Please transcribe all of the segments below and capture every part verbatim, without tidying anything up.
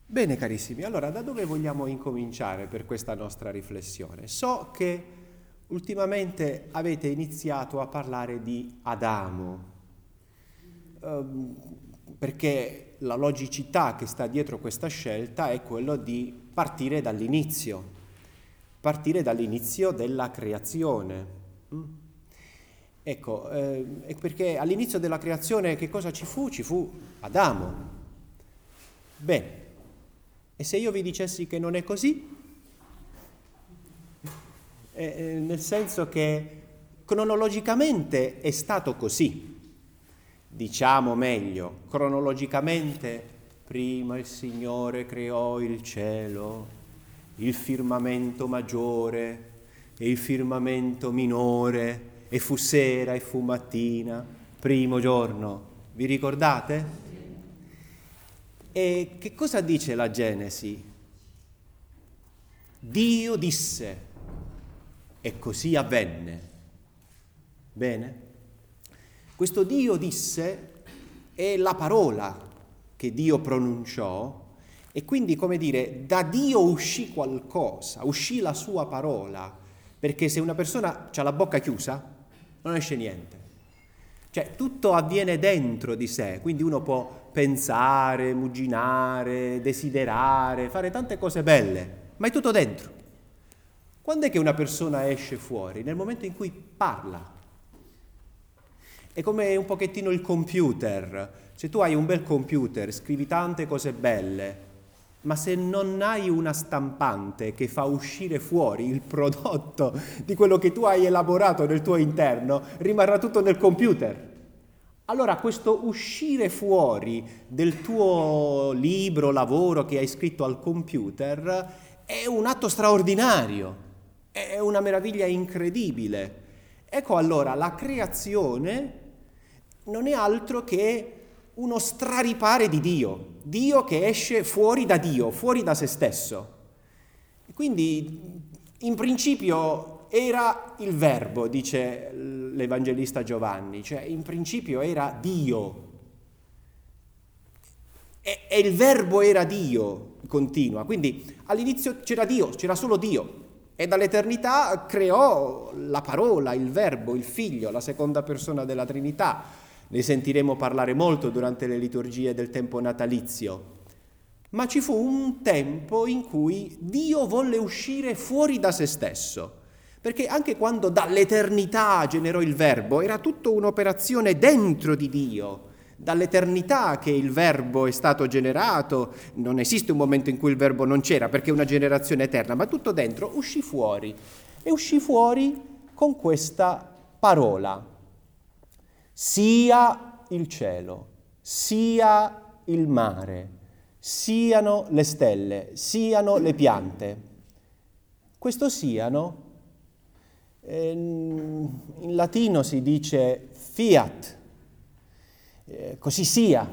Bene carissimi, allora da dove vogliamo incominciare per questa nostra riflessione? So che ultimamente avete iniziato a parlare di Adamo, ehm, perché la logicità che sta dietro questa scelta è quello di partire dall'inizio, partire dall'inizio della creazione. Mm? Ecco, eh, è perché all'inizio della creazione che cosa ci fu? Ci fu Adamo. Bene. E se io vi dicessi che non è così? Eh, nel senso che cronologicamente è stato così. Diciamo meglio, cronologicamente prima il Signore creò il cielo, il firmamento maggiore e il firmamento minore, e fu sera e fu mattina, primo giorno. Vi ricordate? E che cosa dice la Genesi? Dio disse e così avvenne. Bene? Questo Dio disse è la parola che Dio pronunciò e quindi, come dire, da Dio uscì qualcosa, uscì la sua parola, perché se una persona ha la bocca chiusa non esce niente. Cioè, tutto avviene dentro di sé, quindi uno può pensare, muginare, desiderare, fare tante cose belle, ma è tutto dentro. Quando è che una persona esce fuori? Nel momento in cui parla. È come un pochettino il computer. Se tu hai un bel computer, scrivi tante cose belle, ma se non hai una stampante che fa uscire fuori il prodotto di quello che tu hai elaborato nel tuo interno, rimarrà tutto nel computer. Allora questo uscire fuori del tuo libro, lavoro che hai scritto al computer è un atto straordinario, è una meraviglia incredibile. Ecco allora, la creazione non è altro che uno straripare di Dio, Dio che esce fuori da Dio, fuori da se stesso. Quindi in principio era il Verbo, dice l'Evangelista Giovanni, cioè in principio era Dio. E, e il Verbo era Dio, continua. Quindi all'inizio c'era Dio, c'era solo Dio. E dall'eternità creò la parola, il Verbo, il Figlio, la seconda persona della Trinità. Ne sentiremo parlare molto durante le liturgie del tempo natalizio. Ma ci fu un tempo in cui Dio volle uscire fuori da se stesso. Perché anche quando dall'eternità generò il Verbo, era tutta un'operazione dentro di Dio. Dall'eternità che il Verbo è stato generato, non esiste un momento in cui il Verbo non c'era, perché è una generazione eterna, ma tutto dentro uscì fuori. E uscì fuori con questa parola. Sia il cielo, sia il mare, siano le stelle, siano le piante. Questo siano, eh, in latino si dice fiat, eh, così sia.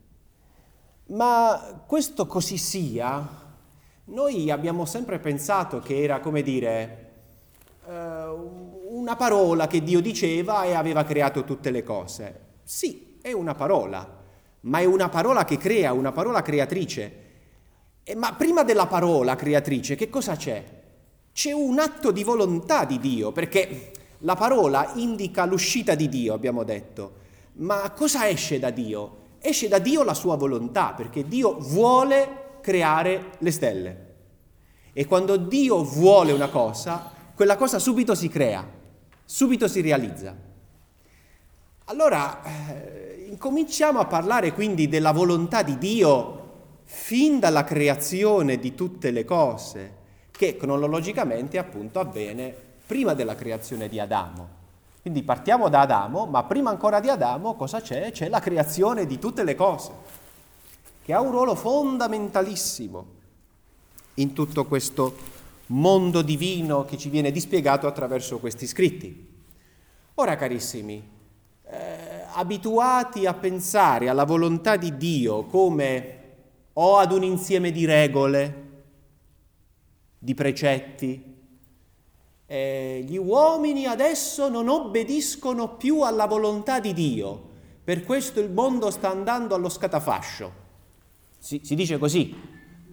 Ma questo così sia, noi abbiamo sempre pensato che era, come dire, eh, una parola che Dio diceva e aveva creato tutte le cose. Sì, è una parola, ma è una parola che crea, una parola creatrice. E, ma prima della parola creatrice, che cosa c'è? C'è un atto di volontà di Dio, perché la parola indica l'uscita di Dio, abbiamo detto. Ma cosa esce da Dio? Esce da Dio la sua volontà, perché Dio vuole creare le stelle. E quando Dio vuole una cosa, quella cosa subito si crea, subito si realizza. Allora, eh, incominciamo a parlare quindi della volontà di Dio fin dalla creazione di tutte le cose, che cronologicamente appunto avviene prima della creazione di Adamo. Quindi partiamo da Adamo, ma prima ancora di Adamo cosa c'è? C'è la creazione di tutte le cose, che ha un ruolo fondamentalissimo in tutto questo mondo divino che ci viene dispiegato attraverso questi scritti. Ora, carissimi, eh, abituati a pensare alla volontà di Dio come o ad un insieme di regole, di precetti, eh, gli uomini adesso non obbediscono più alla volontà di Dio, per questo il mondo sta andando allo scatafascio. Si, si dice così.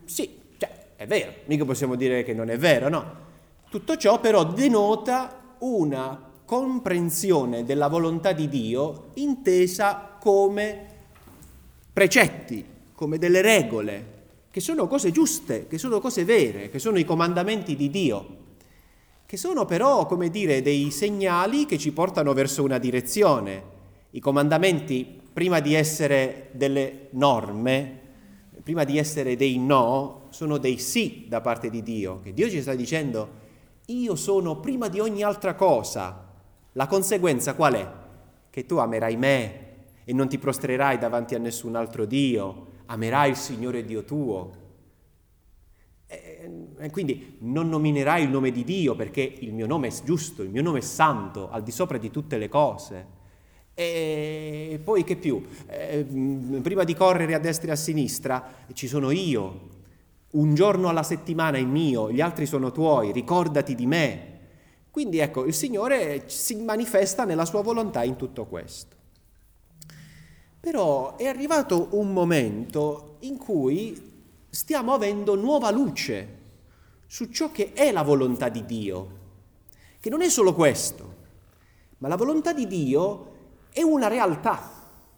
sì, cioè, è vero, mica possiamo dire che non è vero, no? Tutto ciò però denota una comprensione della volontà di Dio intesa come precetti, come delle regole, che sono cose giuste, che sono cose vere, che sono i comandamenti di Dio, che sono però, come dire, dei segnali che ci portano verso una direzione. I comandamenti, prima di essere delle norme, prima di essere dei no, sono dei sì da parte di Dio, che Dio ci sta dicendo: io sono prima di ogni altra cosa. La conseguenza qual è? Che tu amerai me e non ti prostrerai davanti a nessun altro Dio, amerai il Signore Dio tuo. E, e quindi non nominerai il nome di Dio perché il mio nome è giusto, il mio nome è santo, al di sopra di tutte le cose. E poi che più? Eh, prima di correre a destra e a sinistra ci sono io. Un giorno alla settimana è mio, gli altri sono tuoi, ricordati di me. Quindi ecco, il Signore si manifesta nella sua volontà in tutto questo. Però è arrivato un momento in cui stiamo avendo nuova luce su ciò che è la volontà di Dio, che non è solo questo, ma la volontà di Dio è una realtà,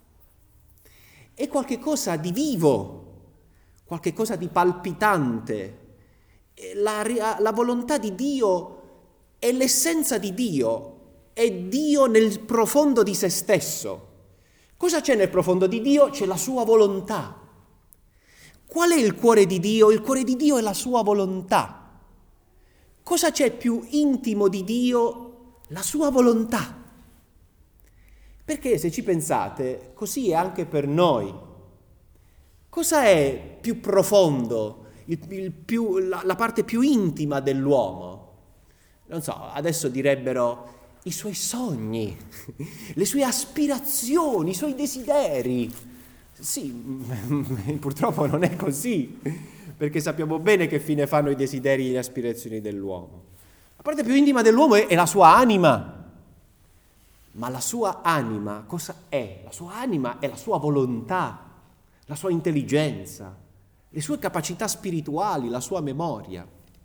è qualche cosa di vivo, qualche cosa di palpitante. La, la volontà di Dio è l'essenza di Dio, è Dio nel profondo di se stesso. Cosa c'è nel profondo di Dio? C'è la sua volontà. Qual è il cuore di Dio? Il cuore di Dio è la sua volontà. Cosa c'è più intimo di Dio? La sua volontà. Perché se ci pensate, così è anche per noi. Cosa è più profondo, il, il più, la, la parte più intima dell'uomo? Non so, adesso direbbero i suoi sogni, le sue aspirazioni, i suoi desideri. Sì, purtroppo non è così, perché sappiamo bene che fine fanno i desideri e le aspirazioni dell'uomo. La parte più intima dell'uomo è, è la sua anima. Ma la sua anima cosa è? La sua anima è la sua volontà, la sua intelligenza, le sue capacità spirituali, la sua memoria.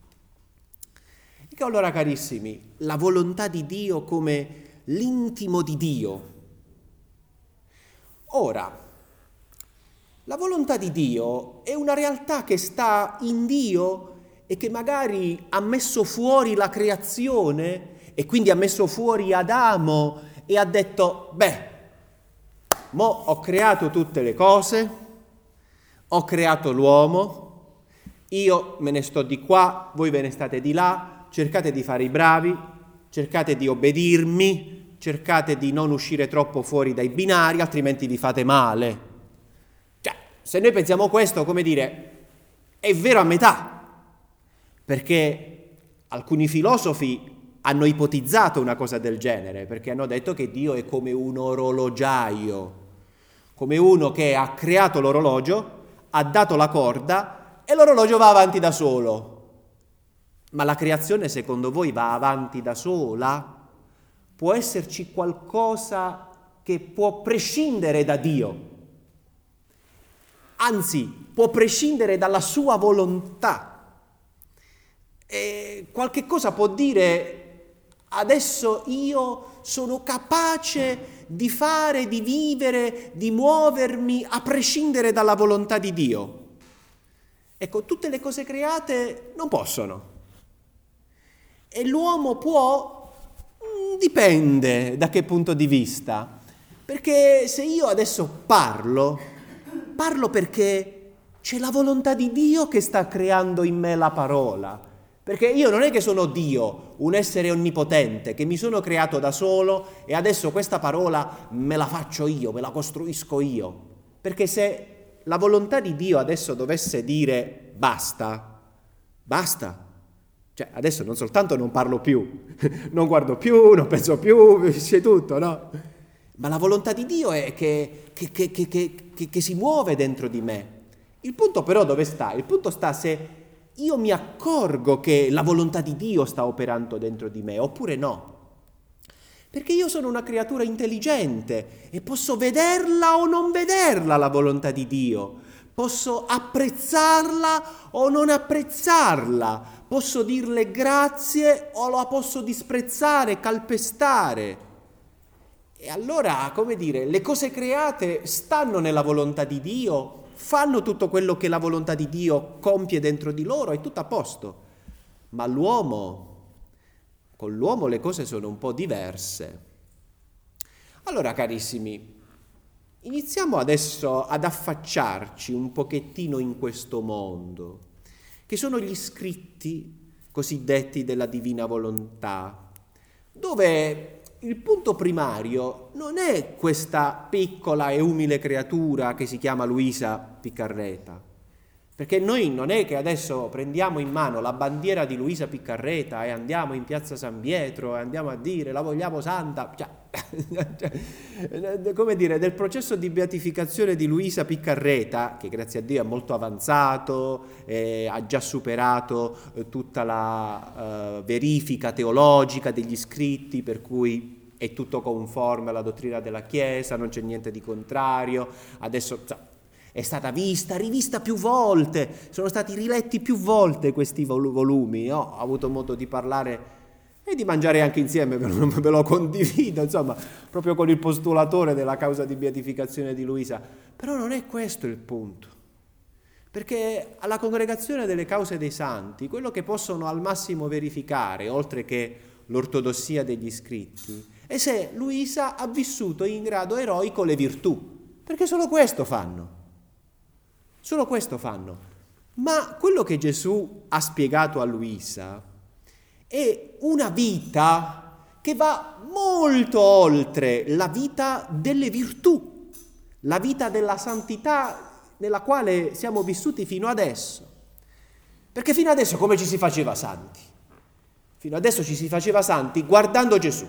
Ecco allora, carissimi, la volontà di Dio come l'intimo di Dio. Ora, la volontà di Dio è una realtà che sta in Dio e che magari ha messo fuori la creazione e quindi ha messo fuori Adamo e ha detto: beh, mo ho creato tutte le cose, ho creato l'uomo, io me ne sto di qua, voi ve ne state di là, cercate di fare i bravi, cercate di obbedirmi, cercate di non uscire troppo fuori dai binari, altrimenti vi fate male. Cioè, se noi pensiamo questo, come dire, è vero a metà, perché alcuni filosofi hanno ipotizzato una cosa del genere, perché hanno detto che Dio è come un orologiaio, come uno che ha creato l'orologio, ha dato la corda e l'orologio va avanti da solo. Ma la creazione, secondo voi, va avanti da sola? Può esserci qualcosa che può prescindere da Dio? Anzi, può prescindere dalla sua volontà. E qualche cosa può dire: adesso io sono capace di fare, di vivere, di muovermi a prescindere dalla volontà di Dio. Ecco, tutte le cose create non possono. E l'uomo può? Dipende da che punto di vista. Perché se io adesso parlo, parlo perché c'è la volontà di Dio che sta creando in me la parola. Perché io non è che sono Dio, un essere onnipotente, che mi sono creato da solo e adesso questa parola me la faccio io, me la costruisco io. Perché se la volontà di Dio adesso dovesse dire basta, basta. Cioè, adesso non soltanto non parlo più, non guardo più, non penso più, c'è tutto, no? Ma la volontà di Dio è che, che, che, che, che, che si muove dentro di me. Il punto però dove sta? Il punto sta se io mi accorgo che la volontà di Dio sta operando dentro di me, oppure no. Perché io sono una creatura intelligente e posso vederla o non vederla la volontà di Dio. Posso apprezzarla o non apprezzarla, posso dirle grazie o la posso disprezzare, calpestare. E allora, come dire, le cose create stanno nella volontà di Dio, fanno tutto quello che la volontà di Dio compie dentro di loro, è tutto a posto. Ma l'uomo, con l'uomo le cose sono un po' diverse. Allora, carissimi, iniziamo adesso ad affacciarci un pochettino in questo mondo, che sono gli scritti cosiddetti della divina volontà, dove il punto primario non è questa piccola e umile creatura che si chiama Luisa Piccarreta, perché noi non è che adesso prendiamo in mano la bandiera di Luisa Piccarreta e andiamo in piazza San Pietro e andiamo a dire la vogliamo santa, cioè, come dire, del processo di beatificazione di Luisa Piccarreta, che grazie a Dio è molto avanzato, eh, ha già superato eh, tutta la eh, verifica teologica degli scritti, per cui è tutto conforme alla dottrina della Chiesa, non c'è niente di contrario, adesso è stata vista, rivista più volte, sono stati riletti più volte questi vol- volumi, no? Ho avuto modo di parlare e di mangiare anche insieme, ve lo, ve lo condivido, insomma, proprio con il postulatore della causa di beatificazione di Luisa. Però non è questo il punto, perché alla congregazione delle cause dei santi, quello che possono al massimo verificare, oltre che l'ortodossia degli scritti, è se Luisa ha vissuto in grado eroico le virtù, perché solo questo fanno. Solo questo fanno. Ma quello che Gesù ha spiegato a Luisa è una vita che va molto oltre la vita delle virtù, la vita della santità nella quale siamo vissuti fino adesso. Perché fino adesso come ci si faceva santi? Fino adesso ci si faceva santi guardando Gesù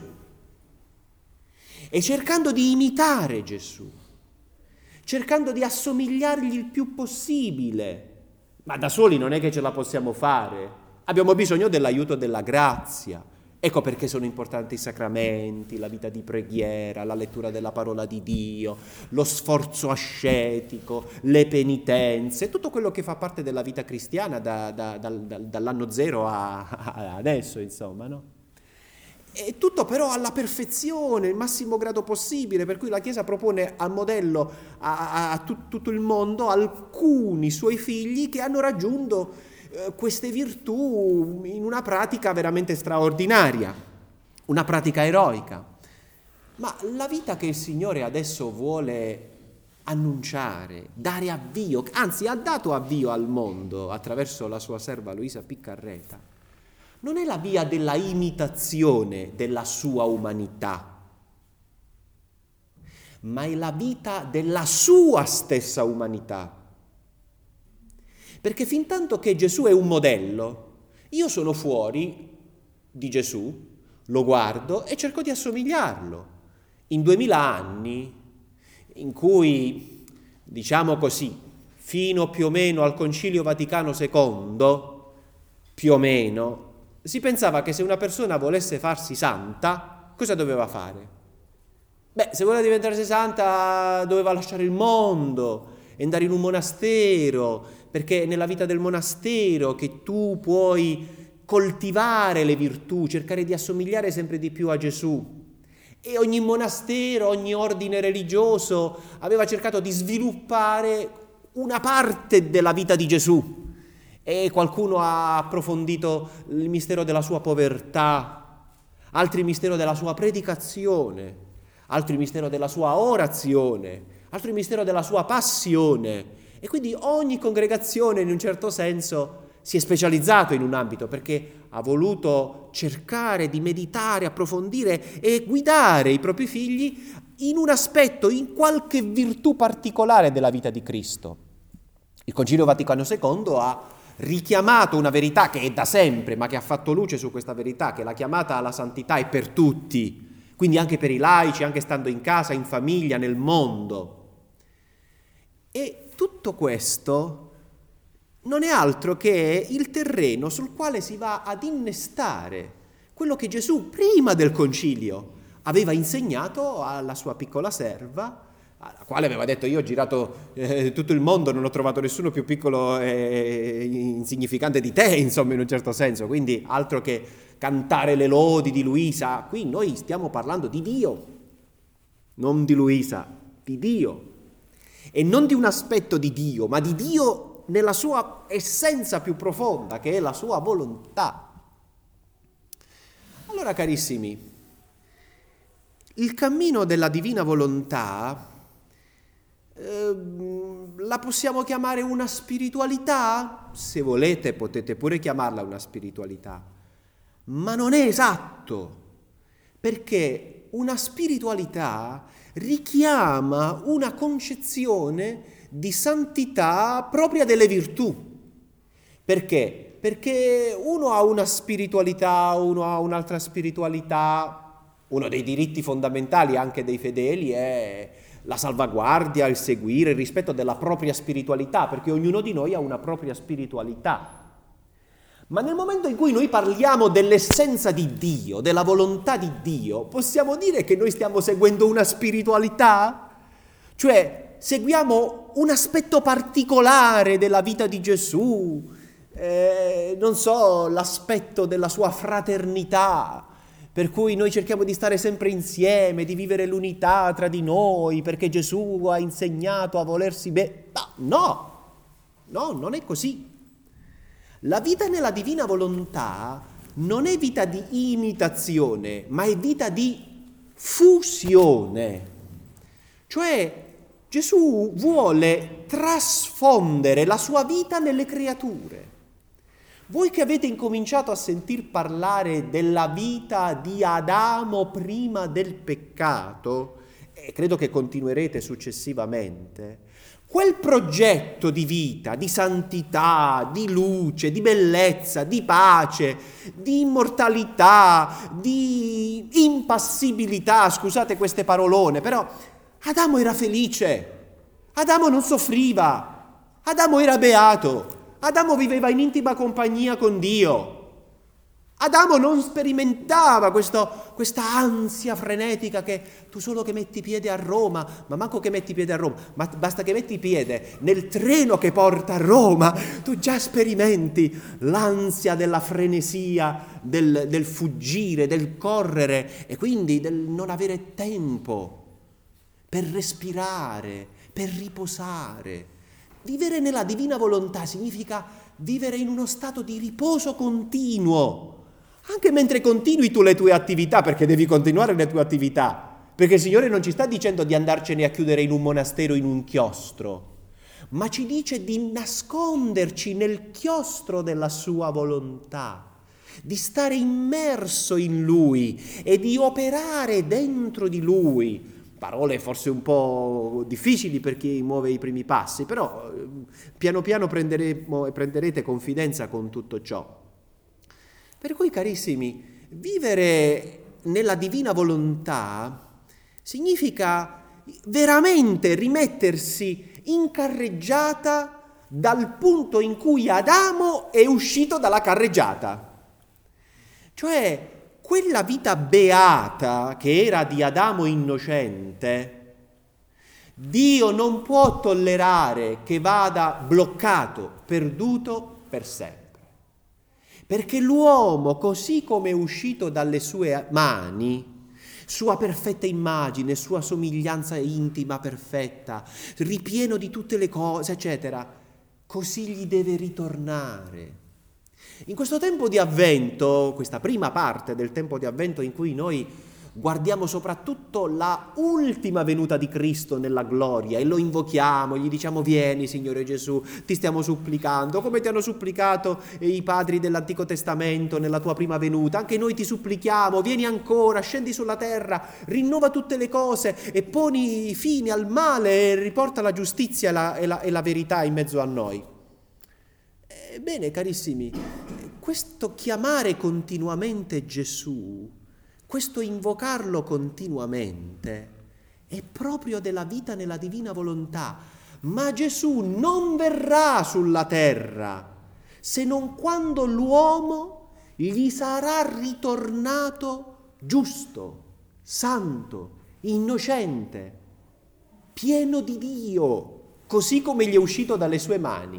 e cercando di imitare Gesù, cercando di assomigliargli il più possibile, ma da soli non è che ce la possiamo fare, abbiamo bisogno dell'aiuto della grazia. Ecco perché sono importanti i sacramenti, la vita di preghiera, la lettura della parola di Dio, lo sforzo ascetico, le penitenze, tutto quello che fa parte della vita cristiana da, da, da, da, dall'anno zero a, a adesso, insomma, no? E tutto però alla perfezione, il massimo grado possibile, per cui la Chiesa propone a modello a, a, a tut, tutto il mondo alcuni suoi figli che hanno raggiunto eh, queste virtù in una pratica veramente straordinaria, una pratica eroica. Ma la vita che il Signore adesso vuole annunciare, dare avvio, anzi ha dato avvio al mondo attraverso la sua serva Luisa Piccarreta, non è la via della imitazione della sua umanità, ma è la vita della sua stessa umanità. Perché fin tanto che Gesù è un modello, io sono fuori di Gesù, lo guardo e cerco di assomigliarlo. In duemila anni, in cui, diciamo così, fino più o meno al Concilio Vaticano secondo, più o meno, si pensava che se una persona volesse farsi santa, cosa doveva fare? Beh, se voleva diventare santa doveva lasciare il mondo e andare in un monastero, perché è nella vita del monastero che tu puoi coltivare le virtù, cercare di assomigliare sempre di più a Gesù. E ogni monastero, ogni ordine religioso aveva cercato di sviluppare una parte della vita di Gesù. E qualcuno ha approfondito il mistero della sua povertà, altri il mistero della sua predicazione, altri il mistero della sua orazione, altri il mistero della sua passione. E quindi ogni congregazione in un certo senso si è specializzato in un ambito perché ha voluto cercare di meditare, approfondire e guidare i propri figli in un aspetto, in qualche virtù particolare della vita di Cristo. Il Concilio Vaticano secondo ha richiamato una verità che è da sempre, ma che ha fatto luce su questa verità, che la chiamata alla santità è per tutti, quindi anche per i laici, anche stando in casa, in famiglia, nel mondo. E tutto questo non è altro che il terreno sul quale si va ad innestare quello che Gesù prima del concilio aveva insegnato alla sua piccola serva, alla quale aveva detto: io ho girato eh, tutto il mondo, non ho trovato nessuno più piccolo e insignificante di te, insomma, in un certo senso. Quindi altro che cantare le lodi di Luisa, qui noi stiamo parlando di Dio, non di Luisa, di Dio. E non di un aspetto di Dio, ma di Dio nella sua essenza più profonda, che è la sua volontà. Allora, carissimi, il cammino della divina volontà eh, la possiamo chiamare una spiritualità? Se volete potete pure chiamarla una spiritualità, ma non è esatto, perché una spiritualità richiama una concezione di santità propria delle virtù. Perché? Perché uno ha una spiritualità, uno ha un'altra spiritualità. Uno dei diritti fondamentali anche dei fedeli è la salvaguardia, il seguire, il rispetto della propria spiritualità, perché ognuno di noi ha una propria spiritualità. Ma nel momento in cui noi parliamo dell'essenza di Dio, della volontà di Dio, possiamo dire che noi stiamo seguendo una spiritualità? Cioè, seguiamo un aspetto particolare della vita di Gesù, eh, non so, l'aspetto della sua fraternità, per cui noi cerchiamo di stare sempre insieme, di vivere l'unità tra di noi, perché Gesù ha insegnato a volersi bene. No, no, non è così. La vita nella divina volontà non è vita di imitazione, ma è vita di fusione. Cioè Gesù vuole trasfondere la sua vita nelle creature. Voi che avete incominciato a sentir parlare della vita di Adamo prima del peccato, e credo che continuerete successivamente, quel progetto di vita, di santità, di luce, di bellezza, di pace, di immortalità, di impassibilità, scusate queste parolone, però Adamo era felice, Adamo non soffriva, Adamo era beato, Adamo viveva in intima compagnia con Dio. Adamo non sperimentava questo, questa ansia frenetica che tu solo che metti piede a Roma, ma manco che metti piede a Roma, ma basta che metti piede nel treno che porta a Roma, tu già sperimenti l'ansia della frenesia, del, del fuggire, del correre e quindi del non avere tempo per respirare, per riposare. Vivere nella divina volontà significa vivere in uno stato di riposo continuo. Anche mentre continui tu le tue attività, perché devi continuare le tue attività, perché il Signore non ci sta dicendo di andarcene a chiudere in un monastero, in un chiostro, ma ci dice di nasconderci nel chiostro della sua volontà, di stare immerso in Lui e di operare dentro di Lui. Parole forse un po' difficili per chi muove i primi passi, però piano piano prenderemo, prenderete confidenza con tutto ciò. Per cui, carissimi, vivere nella divina volontà significa veramente rimettersi in carreggiata dal punto in cui Adamo è uscito dalla carreggiata. Cioè, quella vita beata che era di Adamo innocente, Dio non può tollerare che vada bloccato, perduto per sempre. Perché l'uomo, così come è uscito dalle sue mani, sua perfetta immagine, sua somiglianza intima perfetta, ripieno di tutte le cose, eccetera, così gli deve ritornare. In questo tempo di avvento, questa prima parte del tempo di avvento in cui noi guardiamo soprattutto la ultima venuta di Cristo nella gloria e lo invochiamo, gli diciamo: vieni Signore Gesù, ti stiamo supplicando, come ti hanno supplicato i padri dell'Antico Testamento nella tua prima venuta, anche noi ti supplichiamo, vieni ancora, scendi sulla terra, rinnova tutte le cose e poni fine al male e riporta la giustizia e la, e la, e la verità in mezzo a noi. Ebbene, carissimi, questo chiamare continuamente Gesù, questo invocarlo continuamente, è proprio della vita nella divina volontà. Ma Gesù non verrà sulla terra se non quando l'uomo gli sarà ritornato giusto, santo, innocente. pieno di Dio, così come gli è uscito dalle sue mani.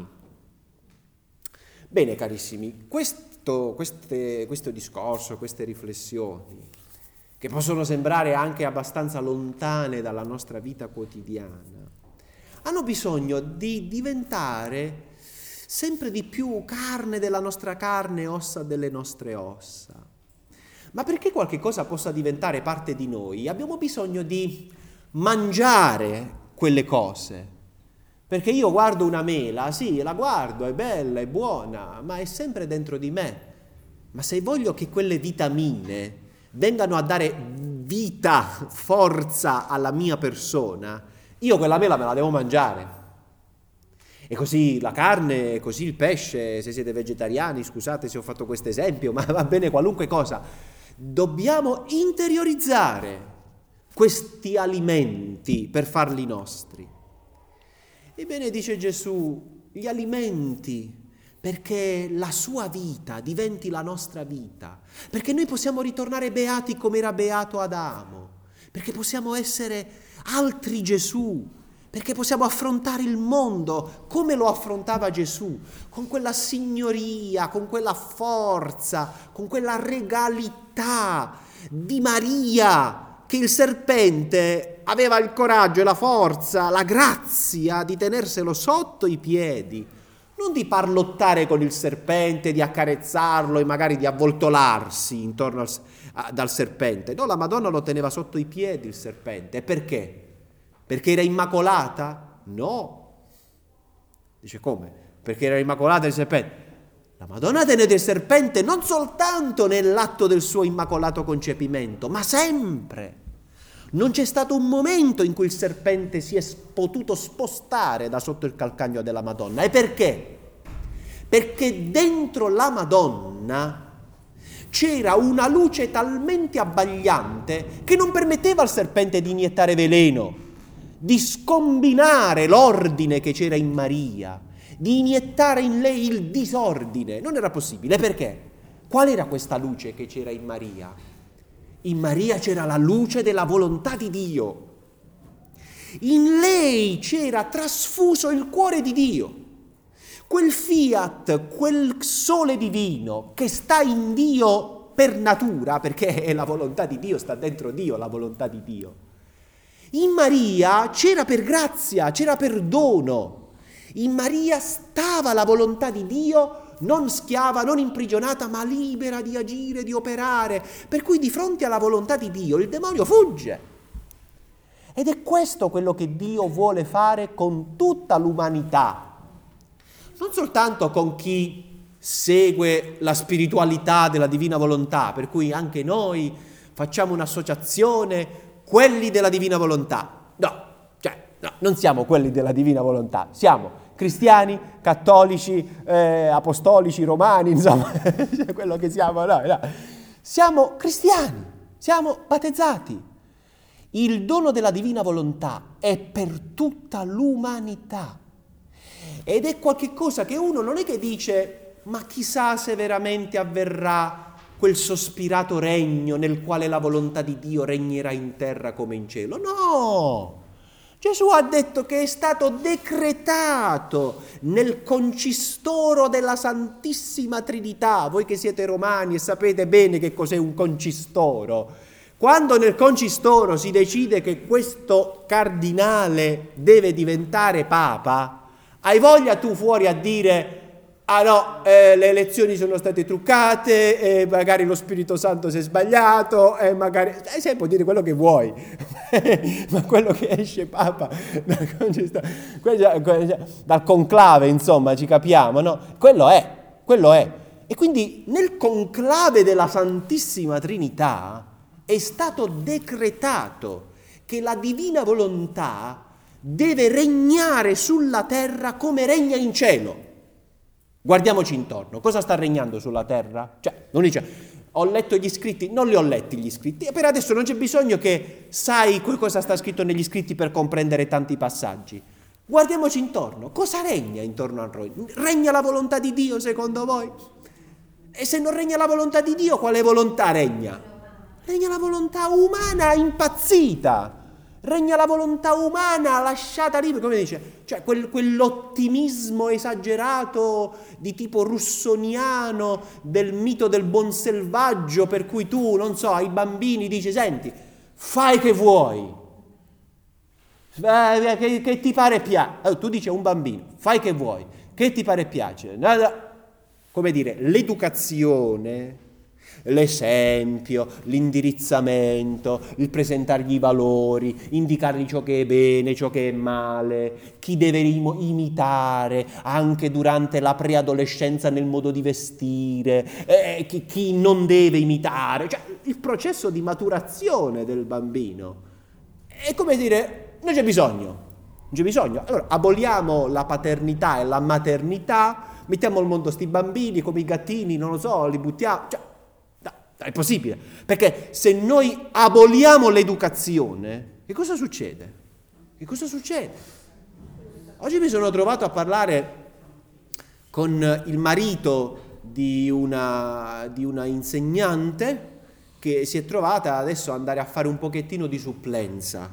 Bene, carissimi, questo, queste, questo discorso, queste riflessioni, che possono sembrare anche abbastanza lontane dalla nostra vita quotidiana, hanno bisogno di diventare sempre di più carne della nostra carne, ossa delle nostre ossa. Ma perché qualche cosa possa diventare parte di noi, abbiamo bisogno di mangiare quelle cose. Perché io guardo una mela, sì, la guardo, è bella, è buona, ma è sempre dentro di me. Ma se voglio che quelle vitamine vengano a dare vita, forza alla mia persona, io quella mela me la devo mangiare. E così la carne, così il pesce, se siete vegetariani, scusate se ho fatto questo esempio, ma va bene qualunque cosa. Dobbiamo interiorizzare questi alimenti per farli nostri. Ebbene, dice Gesù, gli alimenti perché la sua vita diventi la nostra vita, perché noi possiamo ritornare beati come era beato Adamo, perché possiamo essere altri Gesù, perché possiamo affrontare il mondo come lo affrontava Gesù, con quella signoria, con quella forza, con quella regalità di Maria, che il serpente aveva il coraggio e la forza, la grazia di tenerselo sotto i piedi, non di parlottare con il serpente, di accarezzarlo e magari di avvoltolarsi intorno al, a, dal serpente. No, la Madonna lo teneva sotto i piedi il serpente. E perché? Perché era immacolata? No. Dice come? Perché era immacolata il serpente? La Madonna teneva il serpente non soltanto nell'atto del suo immacolato concepimento, ma sempre. Non c'è stato un momento in cui il serpente si è potuto spostare da sotto il calcagno della Madonna. E perché? Perché dentro la Madonna c'era una luce talmente abbagliante che non permetteva al serpente di iniettare veleno, di scombinare l'ordine che c'era in Maria, di iniettare in lei il disordine. Non era possibile. Perché? Qual era questa luce che c'era in Maria? In Maria c'era la luce della volontà di Dio. In lei c'era trasfuso il cuore di Dio. Quel fiat, quel sole divino che sta in Dio per natura, perché è la volontà di Dio, sta dentro Dio la volontà di Dio. In Maria c'era per grazia, c'era per dono. In Maria stava la volontà di Dio, non schiava, non imprigionata, ma libera di agire, di operare. Per cui di fronte alla volontà di Dio il demonio fugge. Ed è questo quello che Dio vuole fare con tutta l'umanità. Non soltanto con chi segue la spiritualità della divina volontà, per cui anche noi facciamo un'associazione, quelli della divina volontà. No, cioè, no, non siamo quelli della divina volontà, siamo cristiani, cattolici, eh, apostolici, romani, insomma, quello che siamo, no, no. Siamo cristiani, siamo battezzati. Il dono della divina volontà è per tutta l'umanità ed è qualche cosa che uno non è che dice, ma chissà se veramente avverrà quel sospirato regno nel quale la volontà di Dio regnerà in terra come in cielo. No! Gesù ha detto che è stato decretato nel concistoro della Santissima Trinità. Voi che siete romani e sapete bene che cos'è un concistoro. Quando nel concistoro si decide che questo cardinale deve diventare papa, hai voglia tu fuori a dire ah no, eh, le elezioni sono state truccate, e magari lo Spirito Santo si è sbagliato, e magari... Eh, sai, puoi dire quello che vuoi, ma quello che esce Papa dal, dal conclave, insomma, ci capiamo, no? Quello è, quello è. E quindi nel conclave della Santissima Trinità è stato decretato che la divina volontà deve regnare sulla terra come regna in cielo. Guardiamoci intorno, cosa sta regnando sulla terra? Cioè, non dice, ho letto gli scritti, non li ho letti gli scritti, e per adesso non c'è bisogno che sai cosa sta scritto negli scritti per comprendere tanti passaggi. Guardiamoci intorno, cosa regna intorno a noi? Regna la volontà di Dio secondo voi? E se non regna la volontà di Dio, quale volontà regna? Regna la volontà umana impazzita, regna la volontà umana lasciata libera, come dice, cioè quel, quell'ottimismo esagerato di tipo russoniano del mito del buon selvaggio, per cui tu, non so, ai bambini dici, senti, fai che vuoi, eh, che, che ti pare piace, eh, tu dici a un bambino, fai che vuoi, che ti pare piace, come dire, l'educazione, l'esempio, l'indirizzamento, il presentargli i valori, indicargli ciò che è bene, ciò che è male, chi deve imitare anche durante la preadolescenza nel modo di vestire, eh, chi, chi non deve imitare, cioè il processo di maturazione del bambino. È come dire, non c'è bisogno, non c'è bisogno. Allora aboliamo la paternità e la maternità, mettiamo al mondo sti bambini come i gattini, non lo so, li buttiamo, cioè, è possibile, perché se noi aboliamo l'educazione, che cosa succede? Che cosa succede? Oggi mi sono trovato a parlare con il marito di una, di una insegnante che si è trovata adesso ad andare a fare un pochettino di supplenza.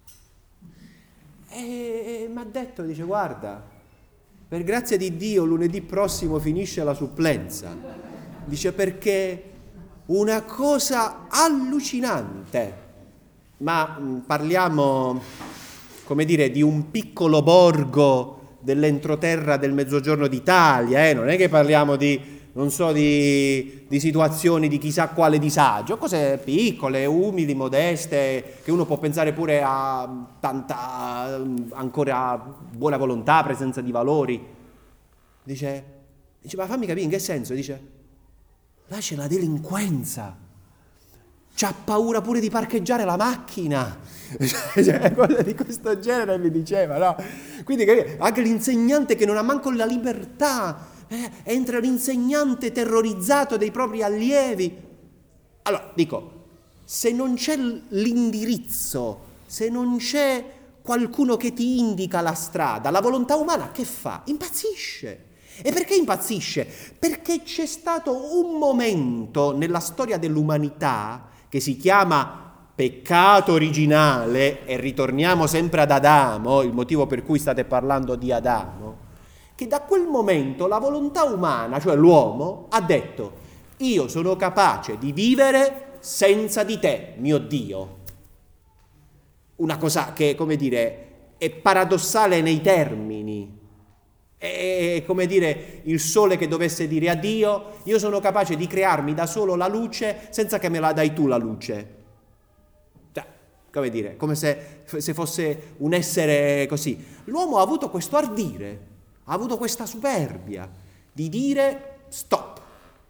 E, e mi ha detto, dice, guarda, per grazia di Dio lunedì prossimo finisce la supplenza. Dice, perché una cosa allucinante, ma mh, parliamo, come dire, di un piccolo borgo dell'entroterra del mezzogiorno d'Italia, eh? Non è che parliamo di, non so, di, di situazioni di chissà quale disagio, cose piccole, umili, modeste, che uno può pensare pure a tanta, ancora buona volontà, presenza di valori. Dice, dice, ma fammi capire in che senso, dice, là c'è la delinquenza, c'ha paura pure di parcheggiare la macchina, cioè, cose di questo genere mi diceva, no? Quindi anche l'insegnante che non ha manco la libertà, eh, entra l'insegnante terrorizzato dei propri allievi. Allora, dico, se non c'è l'indirizzo, se non c'è qualcuno che ti indica la strada, la volontà umana che fa? Impazzisce. E perché impazzisce? Perché c'è stato un momento nella storia dell'umanità che si chiama peccato originale, e ritorniamo sempre ad Adamo, il motivo per cui state parlando di Adamo, che da quel momento la volontà umana, cioè l'uomo, ha detto, io sono capace di vivere senza di te, mio Dio. Una cosa che, come dire, è paradossale nei termini. È come dire il sole che dovesse dire addio, io sono capace di crearmi da solo la luce senza che me la dai tu la luce. Cioè, come dire, come se, se fosse un essere così. L'uomo ha avuto questo ardire, ha avuto questa superbia di dire stop.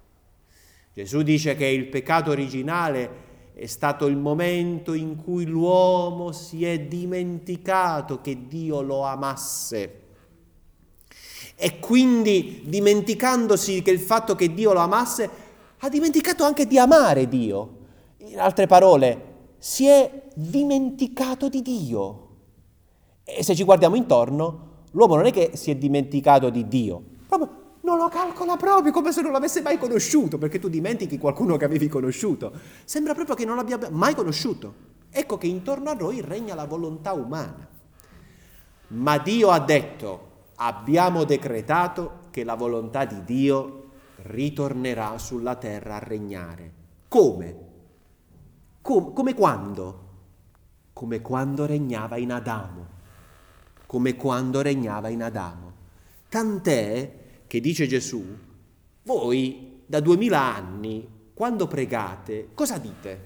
Gesù dice che il peccato originale è stato il momento in cui l'uomo si è dimenticato che Dio lo amasse. E quindi, dimenticandosi che il fatto che Dio lo amasse, ha dimenticato anche di amare Dio. In altre parole, si è dimenticato di Dio. E se ci guardiamo intorno, l'uomo non è che si è dimenticato di Dio, proprio non lo calcola proprio, come se non l'avesse mai conosciuto, perché tu dimentichi qualcuno che avevi conosciuto. Sembra proprio che non l'abbia mai conosciuto. Ecco che intorno a noi regna la volontà umana. Ma Dio ha detto, abbiamo decretato che la volontà di Dio ritornerà sulla terra a regnare. Come? Com- come quando? Come quando regnava in Adamo. Come quando regnava in Adamo. Tant'è che dice Gesù, voi da duemila anni, quando pregate, cosa dite?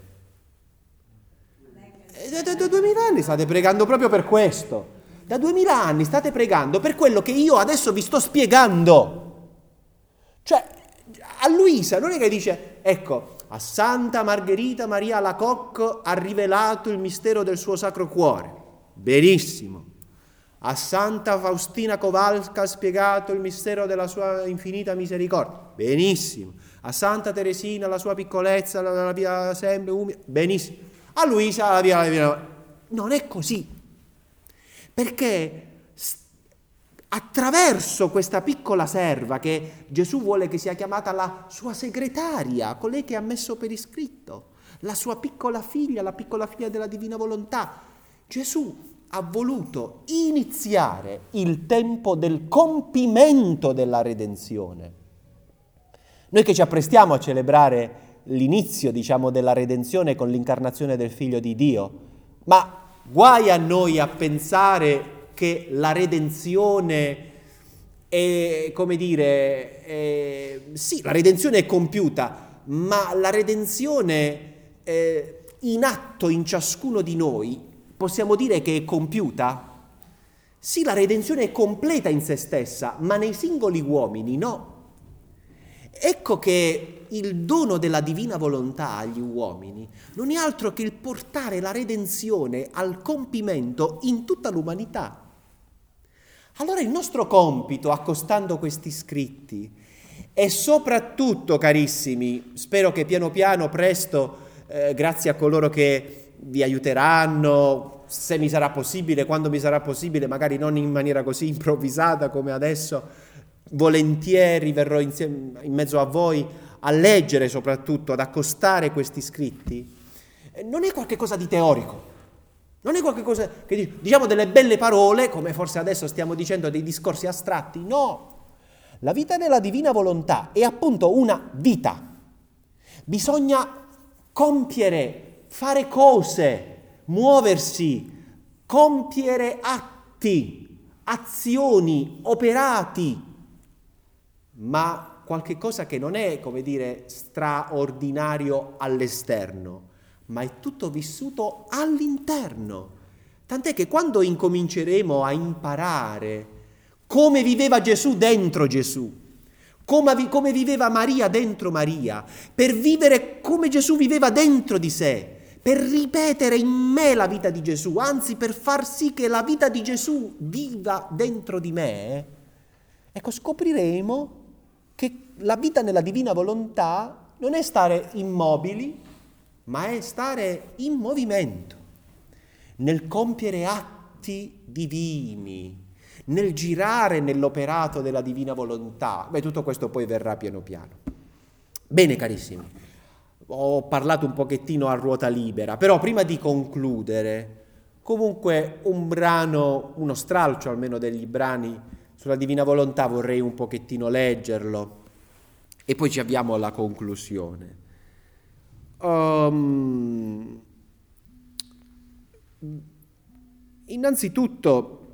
Da, da, da duemila anni state pregando proprio per questo. Da duemila anni state pregando per quello che io adesso vi sto spiegando. Cioè, a Luisa non è che dice, ecco, a Santa Margherita Maria Alacoque ha rivelato il mistero del suo Sacro Cuore. Benissimo. A Santa Faustina Kowalska ha spiegato il mistero della sua infinita misericordia. Benissimo. A Santa Teresina la sua piccolezza, la, la via sempre umile. Benissimo. A Luisa la via, la via. Non è così. Perché attraverso questa piccola serva, che Gesù vuole che sia chiamata la sua segretaria, colei che ha messo per iscritto, la sua piccola figlia, la piccola figlia della divina volontà, Gesù ha voluto iniziare il tempo del compimento della redenzione. Noi che ci apprestiamo a celebrare l'inizio, diciamo, della redenzione con l'incarnazione del Figlio di Dio, ma guai a noi a pensare che la redenzione è, come dire, è, sì, la redenzione è compiuta, ma la redenzione è in atto in ciascuno di noi, possiamo dire che è compiuta? Sì, la redenzione è completa in se stessa, ma nei singoli uomini no. Ecco che il dono della divina volontà agli uomini non è altro che il portare la redenzione al compimento in tutta l'umanità. Allora il nostro compito, accostando questi scritti, è soprattutto, carissimi, spero che piano piano, presto, eh, grazie a coloro che vi aiuteranno, se mi sarà possibile, quando mi sarà possibile, magari non in maniera così improvvisata come adesso, volentieri verrò insieme, in mezzo a voi a leggere soprattutto, ad accostare questi scritti. Non è qualcosa di teorico, non è qualcosa che diciamo delle belle parole, come forse adesso stiamo dicendo dei discorsi astratti, no. La vita nella divina volontà è appunto una vita. Bisogna compiere, fare cose, muoversi, compiere atti, azioni, operati, ma qualche cosa che non è, come dire, straordinario all'esterno, ma è tutto vissuto all'interno. Tant'è che quando incominceremo a imparare come viveva Gesù dentro Gesù, come, come viveva Maria dentro Maria, per vivere come Gesù viveva dentro di sé, per ripetere in me la vita di Gesù, anzi per far sì che la vita di Gesù viva dentro di me, ecco, scopriremo che la vita nella divina volontà non è stare immobili, ma è stare in movimento, nel compiere atti divini, nel girare nell'operato della divina volontà. Beh, tutto questo poi verrà piano piano. Bene, carissimi, ho parlato un pochettino a ruota libera, però prima di concludere, comunque un brano, uno stralcio almeno degli brani sulla divina volontà vorrei un pochettino leggerlo e poi ci avviamo alla conclusione. Um, innanzitutto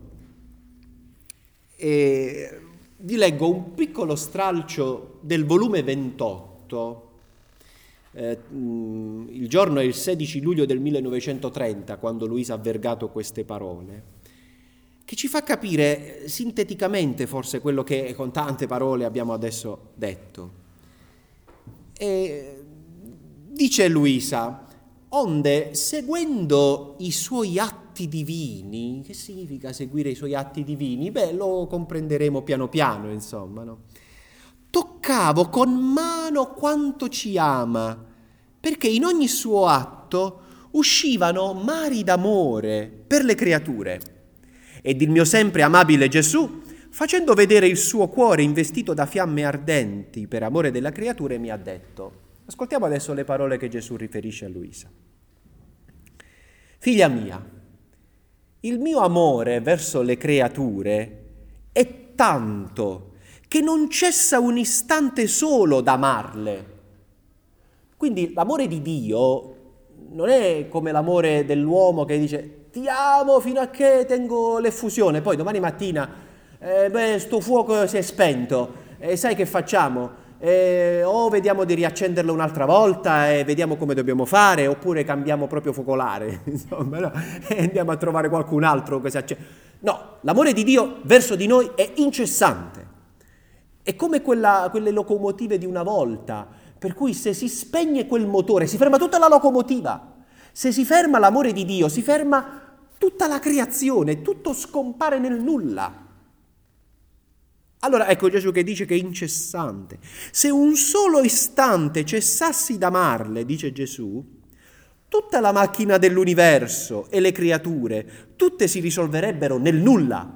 eh, vi leggo un piccolo stralcio del volume ventotto. Eh, il giorno è il sedici luglio del millenovecentotrenta, quando Luisa ha vergato queste parole, che ci fa capire sinteticamente forse quello che con tante parole abbiamo adesso detto. E dice Luisa: onde, seguendo i suoi atti divini, che significa seguire i suoi atti divini? Beh, lo comprenderemo piano piano, insomma, no? Toccavo con mano quanto ci ama, perché in ogni suo atto uscivano mari d'amore per le creature. Ed il mio sempre amabile Gesù, facendo vedere il suo cuore investito da fiamme ardenti per amore della creatura, mi ha detto, ascoltiamo adesso le parole che Gesù riferisce a Luisa. Figlia mia, il mio amore verso le creature è tanto che non cessa un istante solo d'amarle. Quindi l'amore di Dio non è come l'amore dell'uomo che dice ti amo fino a che tengo l'effusione, poi domani mattina eh, beh, sto fuoco si è spento e eh, sai che facciamo? Eh, o vediamo di riaccenderlo un'altra volta e vediamo come dobbiamo fare, oppure cambiamo proprio focolare, insomma, no? E andiamo a trovare qualcun altro che si accende. No, l'amore di Dio verso di noi è incessante, è come quella, quelle locomotive di una volta, per cui se si spegne quel motore si ferma tutta la locomotiva. Se si ferma l'amore di Dio, si ferma tutta la creazione, tutto scompare nel nulla. Allora ecco Gesù che dice che è incessante. Se un solo istante cessassi d'amarle, dice Gesù, tutta la macchina dell'universo e le creature, tutte si risolverebbero nel nulla.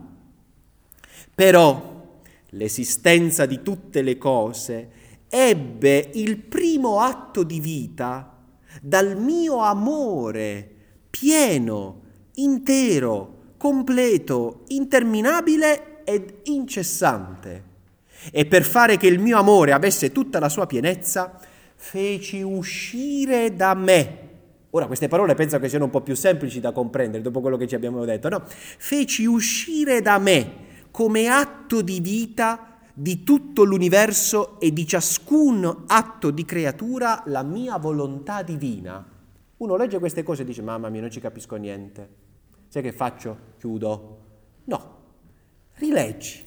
Però l'esistenza di tutte le cose ebbe il primo atto di vita dal mio amore pieno intero, completo, interminabile ed incessante. E per fare che il mio amore avesse tutta la sua pienezza, feci uscire da me. Ora, queste parole penso che siano un po' più semplici da comprendere dopo quello che ci abbiamo detto, no? Feci uscire da me come atto di vita di tutto l'universo e di ciascun atto di creatura la mia volontà divina. Uno legge queste cose e dice: mamma mia, non ci capisco niente. Sai che faccio? Chiudo. No, rileggi,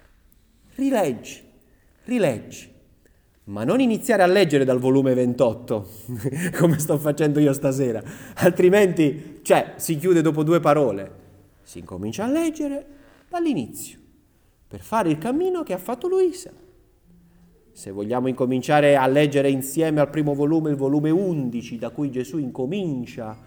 rileggi, rileggi. Ma non iniziare a leggere dal volume ventotto, come sto facendo io stasera, altrimenti, cioè, si chiude dopo due parole. Si incomincia a leggere dall'inizio, per fare il cammino che ha fatto Luisa. Se vogliamo incominciare a leggere insieme al primo volume, il volume undici, da cui Gesù incomincia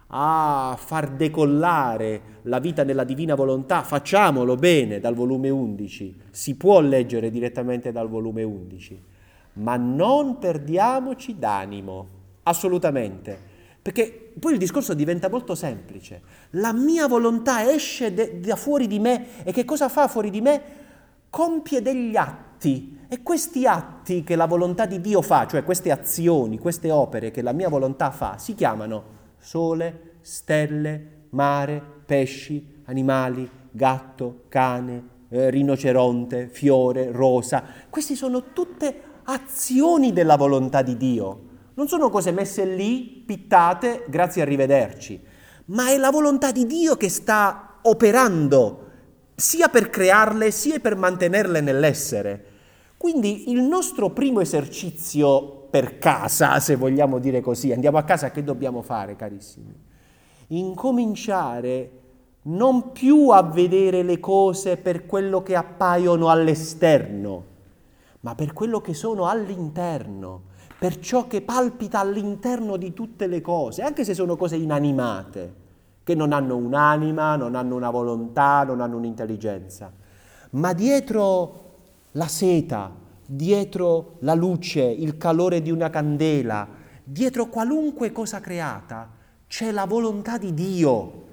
a far decollare la vita nella divina volontà, facciamolo bene dal volume undici. Si può leggere direttamente dal volume undici. Ma non perdiamoci d'animo, assolutamente, perché poi il discorso diventa molto semplice. La mia volontà esce de- da fuori di me e che cosa fa fuori di me? Compie degli atti, e questi atti che la volontà di Dio fa, cioè queste azioni, queste opere che la mia volontà fa, si chiamano sole, stelle, mare, pesci, animali, gatto, cane, eh, rinoceronte, fiore, rosa. Questi sono tutte azioni della volontà di Dio, non sono cose messe lì, pittate, grazie, arrivederci, ma è la volontà di Dio che sta operando, sia per crearle, sia per mantenerle nell'essere. Quindi il nostro primo esercizio per casa, se vogliamo dire così, andiamo a casa, che dobbiamo fare, carissimi? Incominciare non più a vedere le cose per quello che appaiono all'esterno, ma per quello che sono all'interno, per ciò che palpita all'interno di tutte le cose, anche se sono cose inanimate, che non hanno un'anima, non hanno una volontà, non hanno un'intelligenza. Ma dietro la seta, dietro la luce, il calore di una candela, dietro qualunque cosa creata, c'è la volontà di Dio.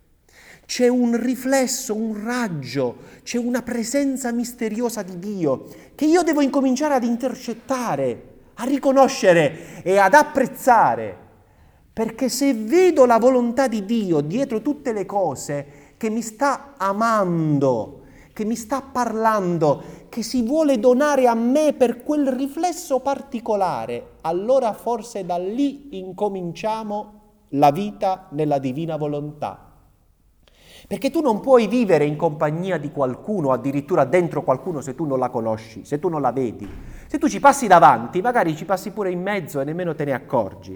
C'è un riflesso, un raggio, c'è una presenza misteriosa di Dio che io devo incominciare ad intercettare, a riconoscere e ad apprezzare. Perché se vedo la volontà di Dio dietro tutte le cose, che mi sta amando, che mi sta parlando, che si vuole donare a me per quel riflesso particolare, allora forse da lì incominciamo la vita nella divina volontà. Perché tu non puoi vivere in compagnia di qualcuno, addirittura dentro qualcuno, se tu non la conosci, se tu non la vedi. Se tu ci passi davanti, magari ci passi pure in mezzo e nemmeno te ne accorgi.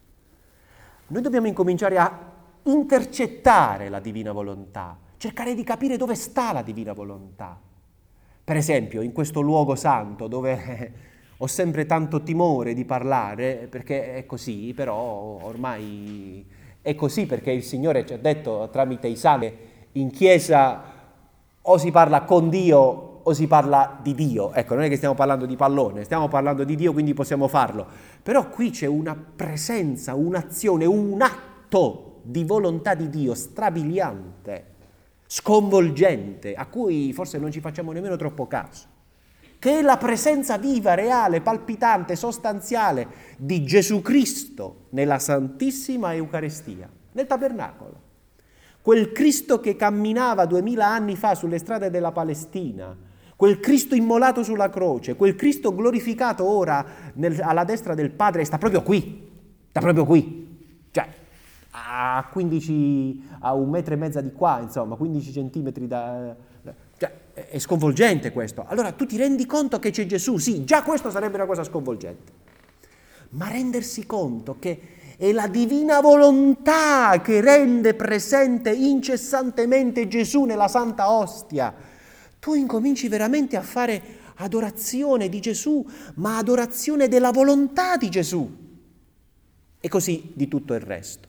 Noi dobbiamo incominciare a intercettare la divina volontà, cercare di capire dove sta la divina volontà. Per esempio, in questo luogo santo, dove ho sempre tanto timore di parlare, perché è così, però ormai è così, perché il Signore ci ha detto tramite i santi, in chiesa o si parla con Dio o si parla di Dio. Ecco, non è che stiamo parlando di pallone, stiamo parlando di Dio, quindi possiamo farlo. Però qui c'è una presenza, un'azione, un atto di volontà di Dio strabiliante, sconvolgente, a cui forse non ci facciamo nemmeno troppo caso, che è la presenza viva, reale, palpitante, sostanziale di Gesù Cristo nella Santissima Eucaristia, nel tabernacolo. Quel Cristo che camminava duemila anni fa sulle strade della Palestina, quel Cristo immolato sulla croce, quel Cristo glorificato ora nel, alla destra del Padre, sta proprio qui, sta proprio qui, cioè a quindici, a un metro e mezza di qua, insomma, quindici centimetri da... Cioè, è sconvolgente questo. Allora tu ti rendi conto che c'è Gesù? Sì, già questo sarebbe una cosa sconvolgente. Ma rendersi conto che è la divina volontà che rende presente incessantemente Gesù nella Santa Ostia. Tu incominci veramente a fare adorazione di Gesù, ma adorazione della volontà di Gesù. E così di tutto il resto.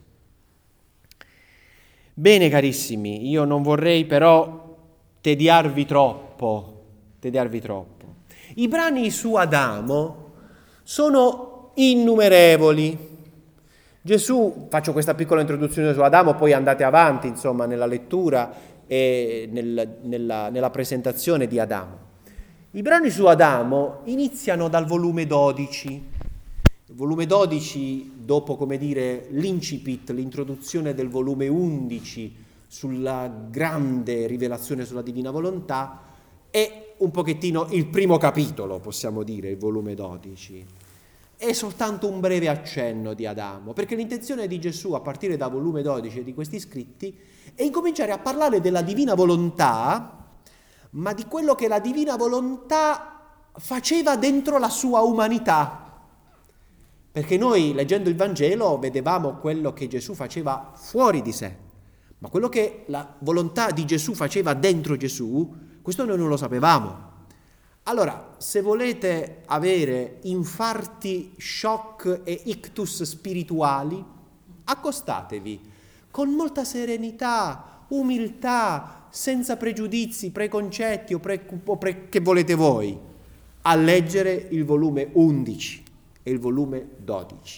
Bene, carissimi, io non vorrei però tediarvi troppo, tediarvi troppo. I brani su Adamo sono innumerevoli. Gesù, faccio questa piccola introduzione su Adamo, poi andate avanti, insomma, nella lettura e nel, nella, nella presentazione di Adamo. I brani su Adamo iniziano dal volume dodici. Il volume dodici, dopo, come dire, l'incipit, l'introduzione del volume undici sulla grande rivelazione sulla divina volontà, è un pochettino il primo capitolo, possiamo dire, il volume dodici. È soltanto un breve accenno di Adamo, perché l'intenzione di Gesù, a partire da volume dodici di questi scritti, è incominciare a parlare della divina volontà, ma di quello che la divina volontà faceva dentro la sua umanità. Perché noi, leggendo il Vangelo, vedevamo quello che Gesù faceva fuori di sé, ma quello che la volontà di Gesù faceva dentro Gesù, questo noi non lo sapevamo. Allora, se volete avere infarti, shock e ictus spirituali, accostatevi con molta serenità, umiltà, senza pregiudizi, preconcetti o, pre, o pre, che volete voi, a leggere il volume undici e il volume dodici.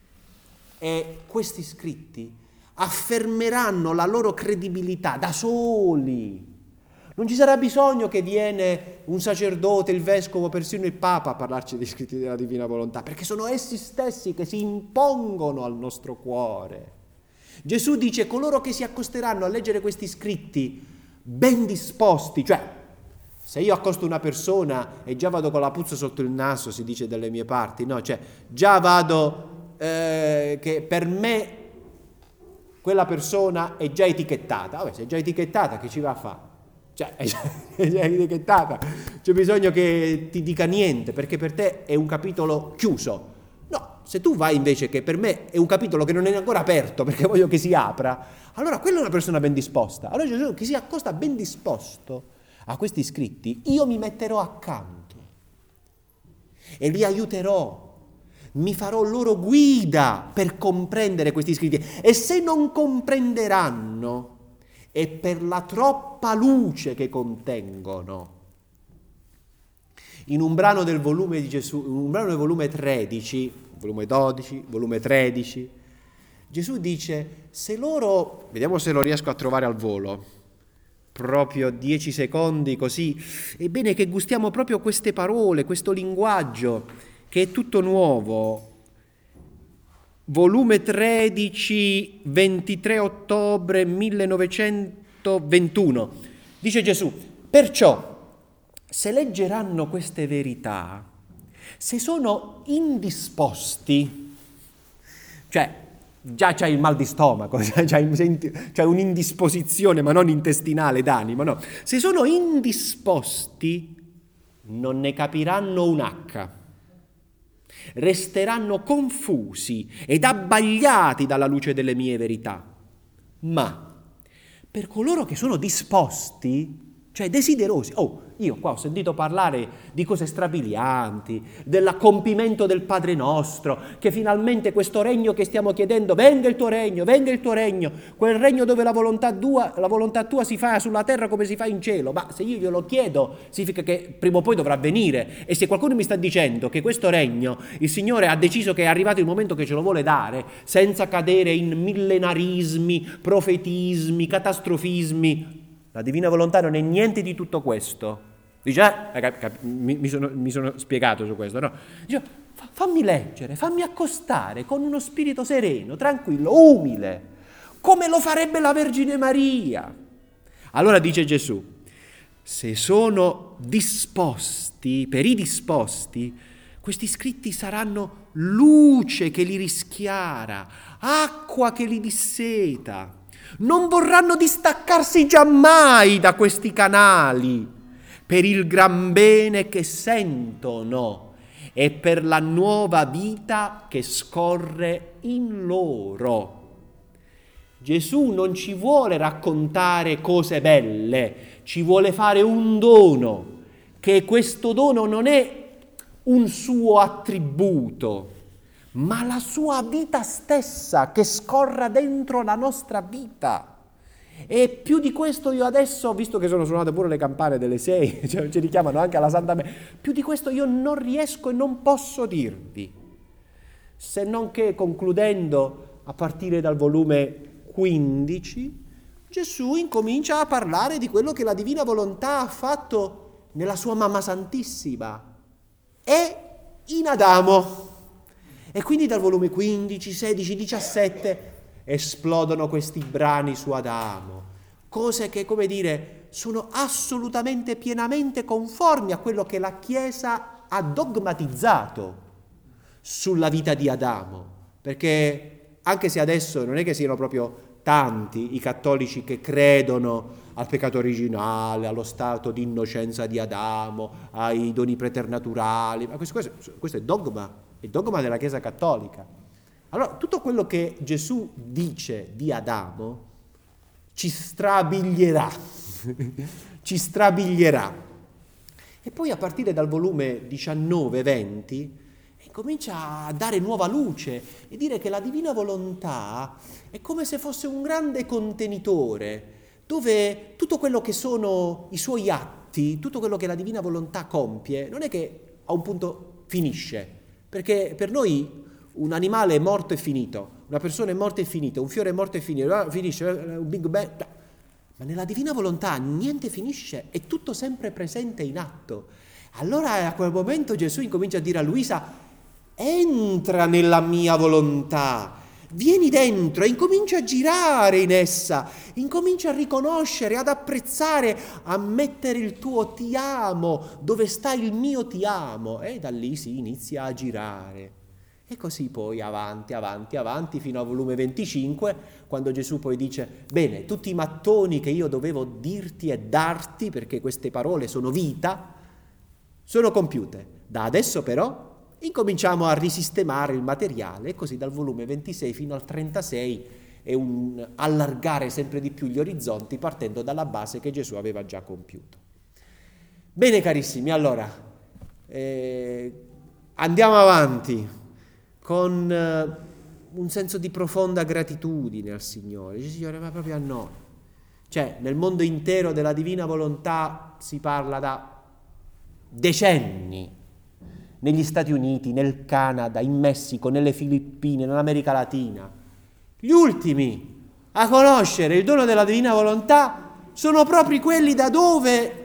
E questi scritti affermeranno la loro credibilità da soli. Non ci sarà bisogno che viene un sacerdote, il vescovo, persino il Papa a parlarci dei scritti della divina volontà, perché sono essi stessi che si impongono al nostro cuore. Gesù dice: coloro che si accosteranno a leggere questi scritti ben disposti, cioè se io accosto una persona e già vado con la puzza sotto il naso, si dice dalle mie parti, no, cioè già vado eh, che per me quella persona è già etichettata. Vabbè, se è già etichettata, che ci va a fare? Cioè, è già, è già etichettata, c'è bisogno che ti dica niente, perché per te è un capitolo chiuso. No, se tu vai invece che per me è un capitolo che non è ancora aperto, perché voglio che si apra, allora quella è una persona ben disposta. Allora Gesù, chi si accosta ben disposto a questi scritti, io mi metterò accanto e li aiuterò, mi farò loro guida per comprendere questi scritti. E se non comprenderanno, è per la troppa luce che contengono. In un brano del volume di Gesù, in un brano del volume tredici, volume dodici, volume tredici, Gesù dice: se loro, vediamo se lo riesco a trovare al volo, proprio dieci secondi così, è bene che gustiamo proprio queste parole, questo linguaggio che è tutto nuovo. Volume tredici, ventitré ottobre millenovecentoventuno. Dice Gesù: perciò, se leggeranno queste verità, se sono indisposti, cioè già c'hai il mal di stomaco, c'hai un'indisposizione, ma non intestinale, d'animo, no. Se sono indisposti, non ne capiranno un H. Resteranno confusi ed abbagliati dalla luce delle mie verità. Ma per coloro che sono disposti, cioè desiderosi, oh, io qua ho sentito parlare di cose strabilianti, dell'accompimento del Padre nostro, che finalmente questo regno che stiamo chiedendo, venga il tuo regno, venga il tuo regno, quel regno dove la volontà tua, la volontà tua si fa sulla terra come si fa in cielo. Ma se io glielo chiedo, significa che prima o poi dovrà avvenire. E se qualcuno mi sta dicendo che questo regno, il Signore ha deciso che è arrivato il momento che ce lo vuole dare, senza cadere in millenarismi, profetismi, catastrofismi, la divina volontà non è niente di tutto questo. Dice, eh, cap- cap- mi, mi, sono, mi sono spiegato su questo, no? Dice, fa, fammi leggere, fammi accostare con uno spirito sereno, tranquillo, umile, come lo farebbe la Vergine Maria. Allora dice Gesù: se sono disposti, per i disposti, questi scritti saranno luce che li rischiara, acqua che li disseta. Non vorranno distaccarsi giammai da questi canali per il gran bene che sentono e per la nuova vita che scorre in loro. Gesù non ci vuole raccontare cose belle, ci vuole fare un dono, che questo dono non è un suo attributo, ma la sua vita stessa che scorra dentro la nostra vita. E più di questo io adesso, visto che sono suonate pure le campane delle sei, cioè ci richiamano anche alla Santa Messa, più di questo io non riesco e non posso dirvi, se non che, concludendo, a partire dal volume quindici, Gesù incomincia a parlare di quello che la Divina Volontà ha fatto nella sua Mamma Santissima e in Adamo. E quindi dal volume quindici, sedici, diciassette esplodono questi brani su Adamo, cose che, come dire, sono assolutamente pienamente conformi a quello che la Chiesa ha dogmatizzato sulla vita di Adamo, perché anche se adesso non è che siano proprio tanti i cattolici che credono al peccato originale, allo stato di innocenza di Adamo, ai doni preternaturali, ma questo, questo, questo è dogma, è dogma della Chiesa cattolica. Allora, tutto quello che Gesù dice di Adamo ci strabilierà, ci strabilierà. E poi a partire dal volume diciannove venti comincia a dare nuova luce e dire che la Divina Volontà è come se fosse un grande contenitore dove tutto quello che sono i suoi atti, tutto quello che la Divina Volontà compie, non è che a un punto finisce, perché per noi un animale è morto e finito, una persona è morta e finita, un fiore è morto e finito, finisce, un Big Bang, ma nella Divina Volontà niente finisce, è tutto sempre presente in atto. Allora a quel momento Gesù incomincia a dire a Luisa: entra nella mia volontà, vieni dentro e incomincia a girare in essa, incomincia a riconoscere, ad apprezzare, a mettere il tuo ti amo dove sta il mio ti amo, e da lì si inizia a girare. E così poi avanti, avanti, avanti fino al volume venticinque, quando Gesù poi dice: bene, tutti i mattoni che io dovevo dirti e darti, perché queste parole sono vita, sono compiute. Da adesso però incominciamo a risistemare il materiale, e così dal volume ventisei fino al trentasei è un allargare sempre di più gli orizzonti partendo dalla base che Gesù aveva già compiuto. Bene carissimi, allora eh, andiamo avanti con eh, un senso di profonda gratitudine al Signore. Dice: Signore, ma proprio a noi. Cioè, nel mondo intero della Divina Volontà si parla da decenni, negli Stati Uniti, nel Canada, in Messico, nelle Filippine, nell'America Latina. Gli ultimi a conoscere il dono della Divina Volontà sono proprio quelli da dove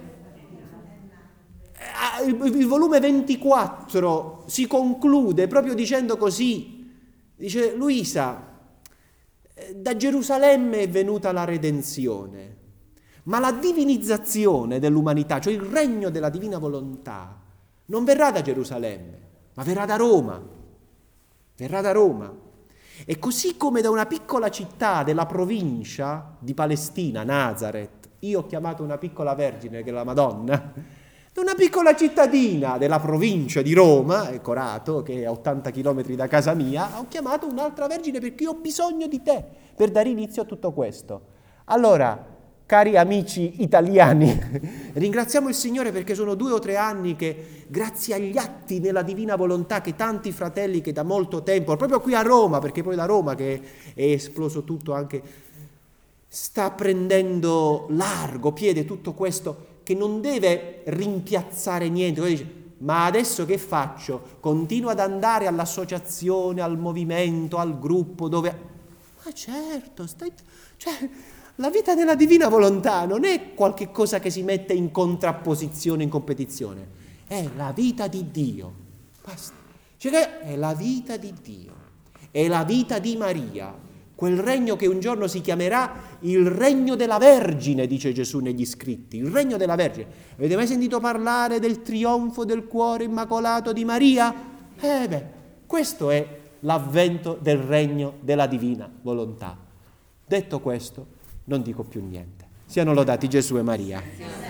il, il volume ventiquattro si conclude proprio dicendo così. Dice: Luisa, da Gerusalemme è venuta la redenzione, ma la divinizzazione dell'umanità, cioè il regno della Divina Volontà, non verrà da Gerusalemme, ma verrà da Roma. Verrà da Roma. E così come da una piccola città della provincia di Palestina, Nazareth, io ho chiamato una piccola vergine che è la Madonna, da una piccola cittadina della provincia di Roma, Corato, che è a ottanta chilometri da casa mia, ho chiamato un'altra vergine perché io ho bisogno di te per dare inizio a tutto questo. Allora, cari amici italiani, ringraziamo il Signore perché sono due o tre anni che, grazie agli atti nella Divina Volontà che tanti fratelli che da molto tempo, proprio qui a Roma, perché poi da Roma che è esploso tutto anche, sta prendendo largo piede tutto questo, che non deve rimpiazzare niente. Poi dice: ma adesso che faccio? Continuo ad andare all'associazione, al movimento, al gruppo dove... Ma certo, stai... cioè... La vita nella Divina Volontà non è qualche cosa che si mette in contrapposizione, in competizione. È la vita di Dio. Basta. Cioè, è la vita di Dio. È la vita di Maria. Quel regno che un giorno si chiamerà il regno della Vergine, dice Gesù negli scritti. Il regno della Vergine. Avete mai sentito parlare del trionfo del cuore immacolato di Maria? Eh beh, questo è l'avvento del regno della Divina Volontà. Detto questo, non dico più niente. Siano lodati Gesù e Maria.